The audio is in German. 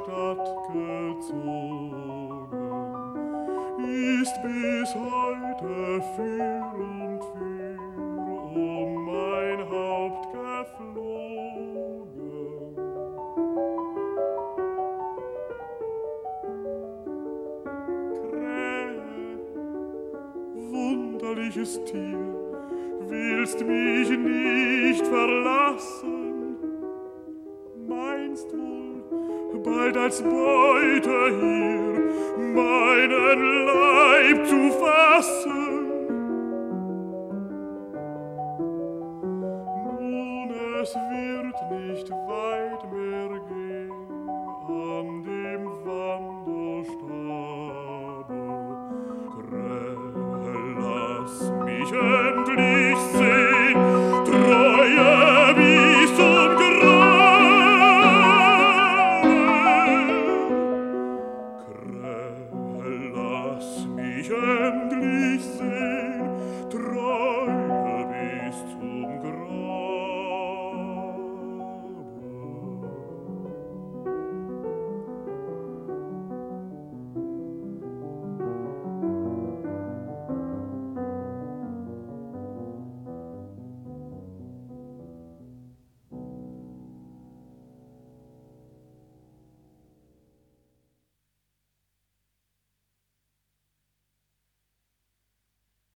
Stadt gezogen, ist bis heute für und für um mein Haupt geflogen. Krähe, wunderliches Tier, willst mich nicht verlassen? Meinst wohl, bald als Beute hier meinen Leib zu fassen? Nun, es wird nicht weit mehr gehen an dem Wanderstabe. Krähe, lass mich